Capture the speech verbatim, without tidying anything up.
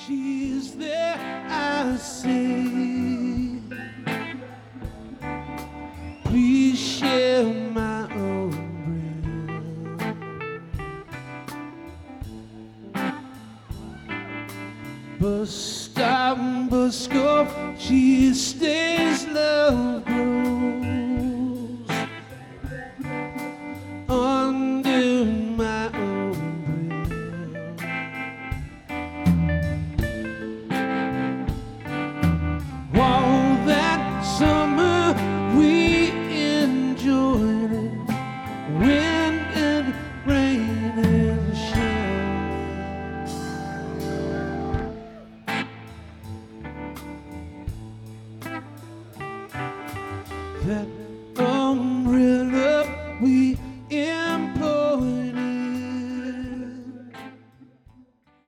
she's there, I say, please share my umbrella. Bus stop, bus go, she stays, love grows under my umbrella. All that summer we enjoyed it, wind and rain and shine. That